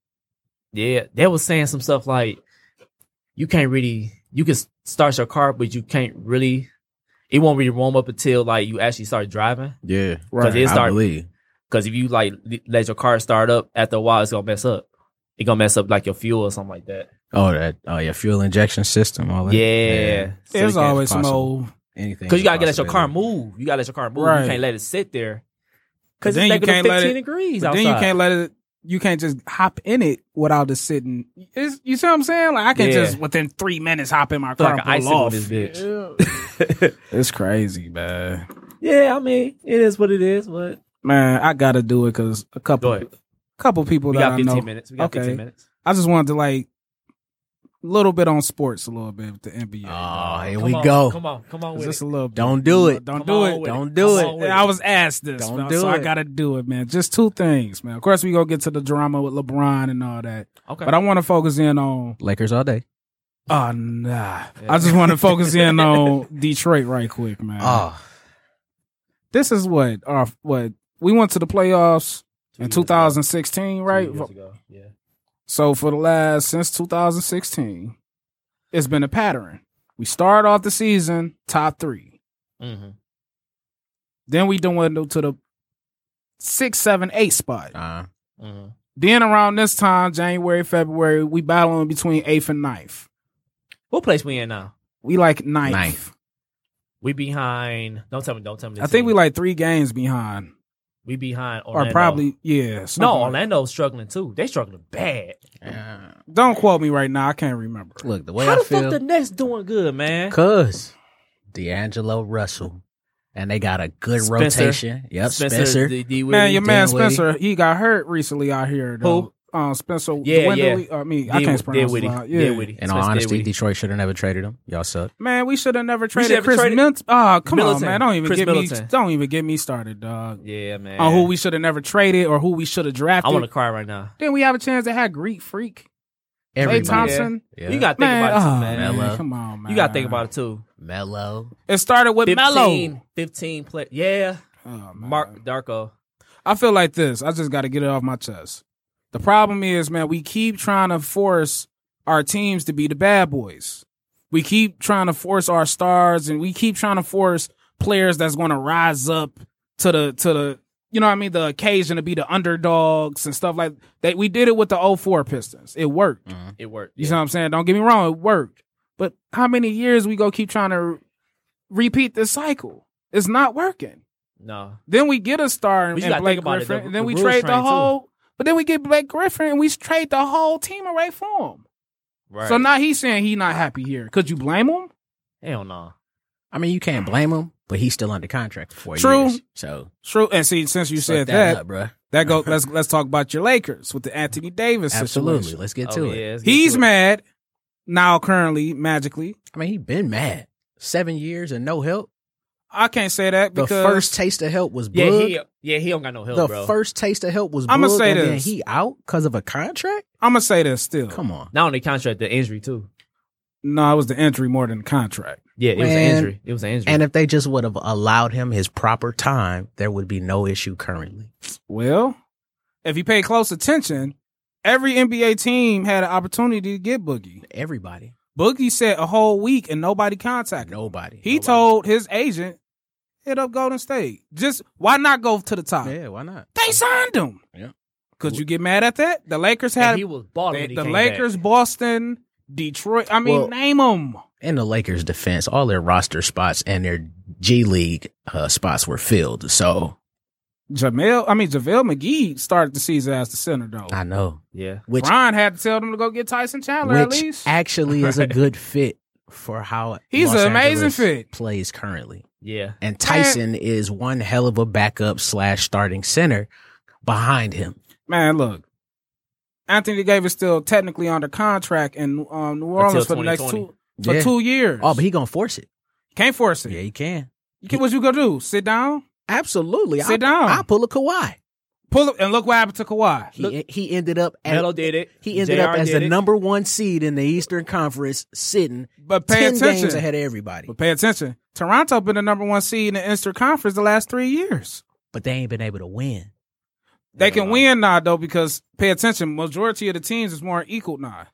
Yeah. They was saying some stuff like, you can't really, you can start your car, but you can't really, it won't really warm up until like you actually start driving. Yeah, Because it I start, believe. because if you like let your car start up after a while, it's gonna mess up. It gonna mess up like your fuel or something like that. Oh, that oh yeah, fuel injection system. All that. Yeah. So There's you can't- always some possible. old. Anything. Cause you gotta get let your car possibility. move. You gotta let your car move. Right. You can't let it sit there. But Cause then it's you negative can't let fifteen it- degrees But outside. then you can't let it. You can't just hop in it without it sitting. It's, you see what I'm saying? Like I can Yeah. just within three minutes hop in my Feel car like and an pull icicle off. in this bitch. It's crazy, man. Yeah, I mean, it is what it is, but Man, I gotta do it because a couple, Go ahead. couple people we that got I fifteen know. minutes. We got Okay. fifteen minutes. I just wanted to like a little bit on sports, a little bit with the N B A. Oh, here Come we on, go. Come on, come on with Just it. a little. Bit. Don't do it. Don't Come do on it. with Don't it. do Come it. on with I was asked this, Don't man, do so I it. gotta do it, man. Just two things, man. Of course, we gonna get to the drama with LeBron and all that, Okay. but I want to focus in on. Lakers all day. Oh nah, I just want to focus in on Detroit right quick, man. Oh, This is what our what we went to the playoffs Two in years two ago. thousand sixteen, right? Two years ago. Yeah. So for the last since two thousand sixteen, it's been a pattern. We start off the season top three, Mm-hmm. then we dwindle to the six, seven, eight spot. uh, Mm-hmm. Then around this time, January, February, we battling between eighth and ninth. What place we in now? We like ninth. Ninth. We behind. Don't tell me. Don't tell me. I think we like three games behind. We behind Orlando. Or probably, yeah. No, something like- Orlando's struggling too. They struggling bad. Uh, Don't quote me right now. I can't remember. look, the way How I the feel, fuck the Nets doing good, man? cause D'Angelo Russell, and they got a good Spencer. rotation. Yep, Spencer. D- D- Man, your man Dinwiddie. Spencer, he got hurt recently out here. Though. Who? Uh, Spencer. Yeah, Dwindley- yeah. I mean, I Din- can't pronounce it. Dinwiddie. out. Yeah. Dinwiddie. In all Spencer honesty, Dinwiddie. Detroit should have never traded him. Y'all suck. Man, we should have never should traded have Chris traded Middleton. Oh, come Middleton. on, man. Don't even Chris get Middleton. me. Don't even get me started, dog. Yeah, man. On who we should have never traded or who we should have drafted. I want to cry right now. Then we have a chance to have Greek Freak, Klay Everybody. Thompson. Yeah. You got to think Man, about it too, oh, man. man, Melo. come on, man. You got to think about it too. Melo. It started with Melo. fifteen, fifteen play. Yeah. Oh, man. Mark Darko. I feel like this. I just got to get it off my chest. The problem is, man, we keep trying to force our teams to be the bad boys. We keep trying to force our stars, and we keep trying to force players that's going to rise up to the to the you know what I mean the occasion to be the underdogs and stuff like that. We did it with the oh four Pistons. It worked. Mm-hmm. It worked. You Yeah. see what I'm saying? Don't get me wrong, it worked. But how many years we go keep trying to repeat this cycle? It's not working. No. Then we get a star But in you gotta Blake think about it, Griffin, the- and then the we rules trade the train, too. whole. But then we get Blake Griffin, and we trade the whole team away for him. Right. So now he's saying he's not happy here. Could you blame him? Hell no. I mean, you can't blame him, but he's still under contract for four True. years. So True. And see, since you suck said that, up, bruh. that go. Let's let's talk about your Lakers with the Anthony Davis Absolutely. situation. Let's get Oh, to yeah, it. let's get He's to it. mad now, currently, magically. I mean, he been mad. Seven years and no help. I can't say that The because first taste of help was Yeah, Boog. he, yeah, he don't got no help, the bro. first taste of help was I'ma Boog, say and then this. he out because of a contract? I'm gonna say this still. Come on. Not only contract, the injury too. No, it was the injury more than the contract. Yeah, it was an Man. injury. It was an injury. And if they just would have allowed him his proper time, there would be no issue currently. Well, if you pay close attention, every N B A team had an opportunity to get Boogie. Everybody. Boogie said a whole week and nobody contacted him. Nobody. He Nobody. told his agent, hit up Golden State. Just why not go to the top? Yeah, why not? They signed him. Yeah. Could you get mad at that? The Lakers And had he was balling they- when he the came Lakers, back. Boston, Detroit. I mean, Well- name them. In the Lakers' defense, all their roster spots and their G League uh, spots were filled. So Jamel, I mean JaVale McGee started the season as the center though. I know. Yeah. Which Brian had to tell them to go get Tyson Chandler at which least. actually is a good fit for how He's Los an amazing Angeles fit. plays currently. Yeah. And Tyson is one hell of a backup slash starting center behind him. Man, look, Anthony Davis still technically under contract in um, New Orleans Until for the next twenty twenty. two for Yeah. two years. Oh, but he gonna force it. Can't force it. Yeah, he can. You can, what you gonna do? Sit down, Absolutely. Sit I, down. I pull a Kawhi. pull up, and look what happened to Kawhi. He he ended up at, Melo did it. he ended J R up as did the it. number one seed in the Eastern Conference, sitting But pay ten attention. games ahead of everybody. But pay attention. Toronto been the number one seed in the Eastern Conference the last three years. But they ain't been able to win. They can win now though because pay attention. Majority of the teams is more equal now.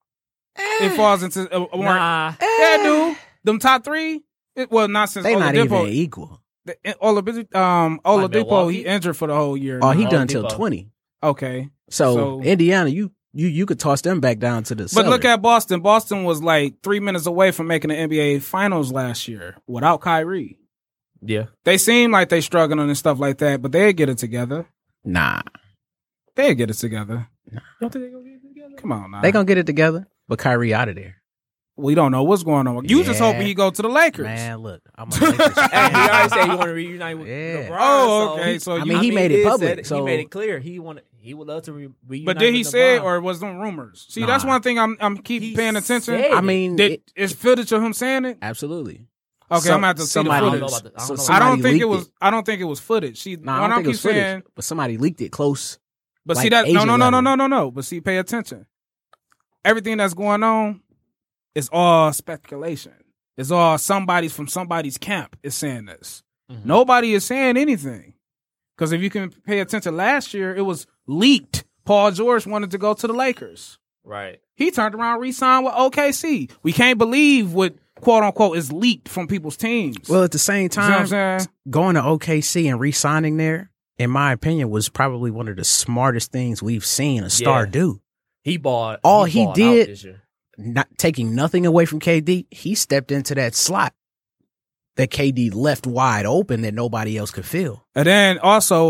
It falls into a, a more. Nah. Yeah, dude. Them top three. It, well, not since They not even Oladipo. equal. The- Oladipo, um, Oladipo, Milwaukee? he injured for the whole year. Oh, he now. done till Oladipo. twenty. Okay. So, So- Indiana, you you you could toss them back down to the. But cellar. look at Boston. Boston was like three minutes away from making the N B A Finals last year without Kyrie. Yeah. They seem like they struggling and stuff like that, but they'll get it together. nah, They'll get it together. You don't think they gonna get it together? Come on now. they gonna get it together. But Kyrie out of there. we don't know what's going on. You just Yeah. hoping he go to the Lakers. Man, look, I'm a Lakers Hey, he fan. already said he want to reunite with Yeah. LeBron. Oh, so okay. he- So I you, mean, he made it did public, said- so- he made it clear he wanted. He would love to re- reunite. but did he with say it LeBron. or was them rumors? See, Nah. that's one thing I'm I'm keep He paying attention. said I mean, Did, it- is footage of him saying it? absolutely. Okay, Some- I'm gonna have to see the somebody- I don't know footage. about the- I so don't know I don't somebody think it leaked was. I don't think it was footage. See, Nah, I what don't I think it keep was footage, saying, but somebody leaked it close. but see like that no, Asian no, no, no, level. no, no, no. But see, pay attention. Everything that's going on is all speculation. It's all somebody's from somebody's camp is saying this. Mhm. Nobody is saying anything. Because if you can pay attention, last year it was leaked. Paul George wanted to go to the Lakers. Right. He turned around, re-signed with O K C. We can't believe what quote unquote is leaked from people's teams. Well, at the same you know what I'm time, saying? going to O K C and re-signing there, in my opinion, was probably one of the smartest things we've seen a star Yeah. do. He bought. All he bought out did- this year. Not taking nothing away from K D, he stepped into that slot that K D left wide open that nobody else could fill. And then also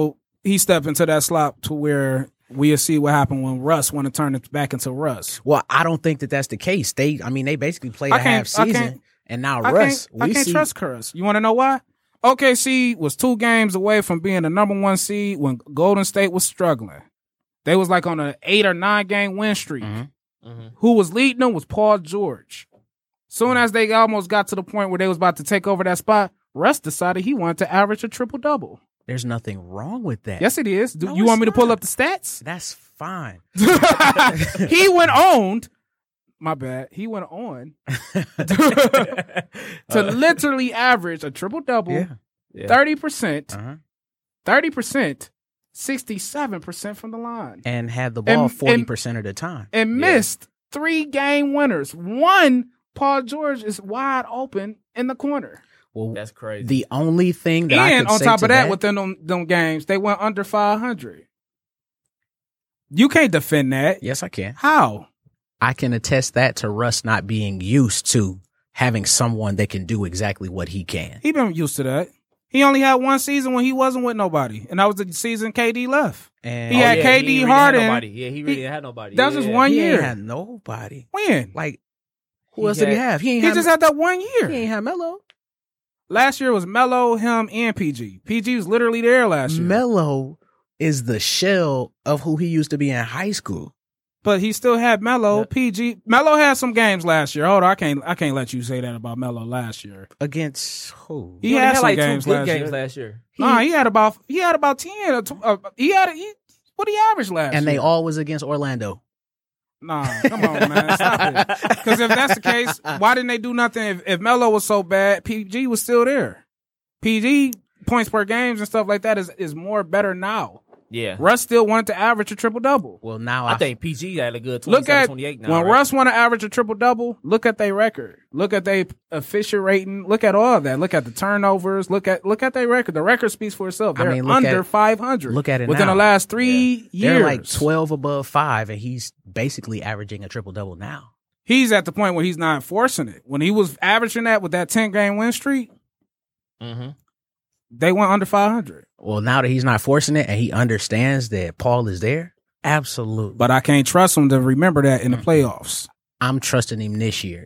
he stepped into that slop to where we'll see what happened when Russ want to turn it back into Russ. Well, I don't think that that's the case. They, I mean, they basically played I a half can't- I season, can't- and now I Russ. can't, I we can't see, trust Russ. You want to know why? O K C was two games away from being the number one seed when Golden State was struggling. They was like on an eight or nine game win streak. Mhm. Mhm. Who was leading them was Paul George. Soon as they almost got to the point where they was about to take over that spot, Russ decided he wanted to average a triple double. There's nothing wrong with that. Yes, it is. Do No, you want it's me to pull not. up the stats? That's fine. He went on. My bad. He went on to literally average a triple double, Yeah. Yeah. thirty percent, Uh-huh. thirty percent, sixty-seven percent from the line, And had the ball And- forty percent of the time. and missed three game winners. One, Paul George is wide open in the corner. Well, That's crazy. the only thing that I And could on say top to of that, that, within them, them games, they went under five hundred. You can't defend that. yes, I can. How? I can attest that to Russ not being used to having someone that can do exactly what he can. He been used to that. He only had one season when he wasn't with nobody, and that was the season K D left. And He had K D he really Harden. Had nobody. Yeah, he really He- didn't have nobody. that was yeah. just one he year. ain't had nobody. When? Like, who He else did he had- have? He ain't He have, just had that one he year. ain't have Melo. Last year was Melo, him, and P G. P G was literally there last year. Melo is the shell of who he used to be in high school. But he still had Melo, Yeah. P G. Melo had some games last year. Hold on, I can't I can't let you say that about Melo last year. Against who? He, He, only had, had some like games two good last games year. last year. Nah, he had about he had about ten. Or tw- uh, he had he, what he averaged last and year. they all was against Orlando. Nah, come on, man, stop it. Because if that's the case, why didn't they do nothing? If, if Melo was so bad, P G was still there. P G points per games and stuff like that is is more better now. Yeah. Russ still wanted to average a triple double. Well, now I I, think P G had a good Look twenty-seven, at twenty-eight now. when right? Russ want to average a triple double. Look at their record. Look at their efficient rating. Look at all of that. Look at the turnovers. Look at look at their record. The record speaks for itself. I They're mean, look under at- five hundred. look at it within now. the last three years. they're like twelve above five, and he's basically averaging a triple double now. He's at the point where he's not forcing it. When he was averaging that with that ten game win streak, Mm-hmm. they went under five hundred. Well, now that he's not forcing it and he understands that Paul is there, absolutely. But I can't trust him to remember that in the playoffs. I'm trusting him this year.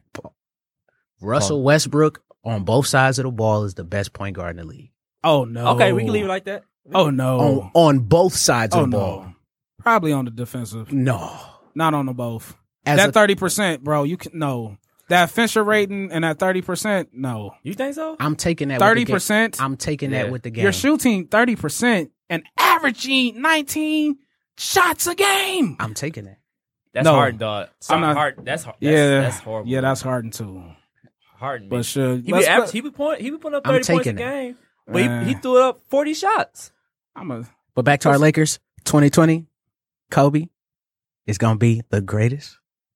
Russell Westbrook on both sides of the ball is the best point guard in the league. Oh no. Okay, we can leave it like that. Oh no. On, on both sides oh of the no. ball. Probably on the defensive. No. Not on the both. As that a- thirty percent, bro. You can no. That Fincher rating and that thirty percent, no. You think so? I'm taking that Thirty with the game. percent. I'm taking Yeah. that with the game. You're shooting thirty percent and averaging nineteen shots a game. I'm taking that. That's No. hard, dog. I'm not- hard. That's hard. That's, yeah, that's horrible. Yeah, that's Harden too. Harden. But man. sure, he be let's- average, he be point. He be putting up I'm thirty points a taking it. game. But Uh, he, he threw up forty shots. I'm a But back to our Lakers, twenty twenty, Kobe is going to be the greatest.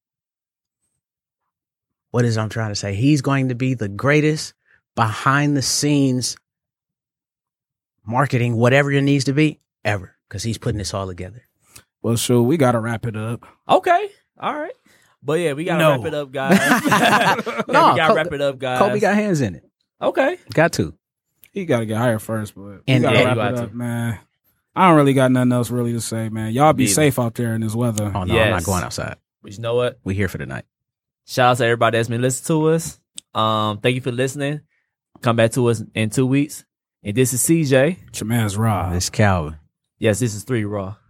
What is I'm trying to say? He's going to be the greatest behind the scenes marketing, whatever it needs to be, ever. Because he's putting this all together. well, sure. We gotta wrap it up. Okay. All right. But yeah, we gotta No. wrap it up, guys. yeah, we No, gotta Kobe- wrap it up, guys. Kobe got hands in it. okay. Got to. He gotta get higher first, but we And- gotta Yeah, you wrap got it to. up, man. I don't really got nothing else really to say, man. Y'all be Me either. safe out there in this weather. Oh, no, I'm not Yes. going outside. But you know what? We here for the night. Shout out to everybody that's been listening to us. Um, thank you for listening. Come back to us in two weeks. And this is C J. It's your man's Rob. It's Calvin. Yes, this is Three Raw.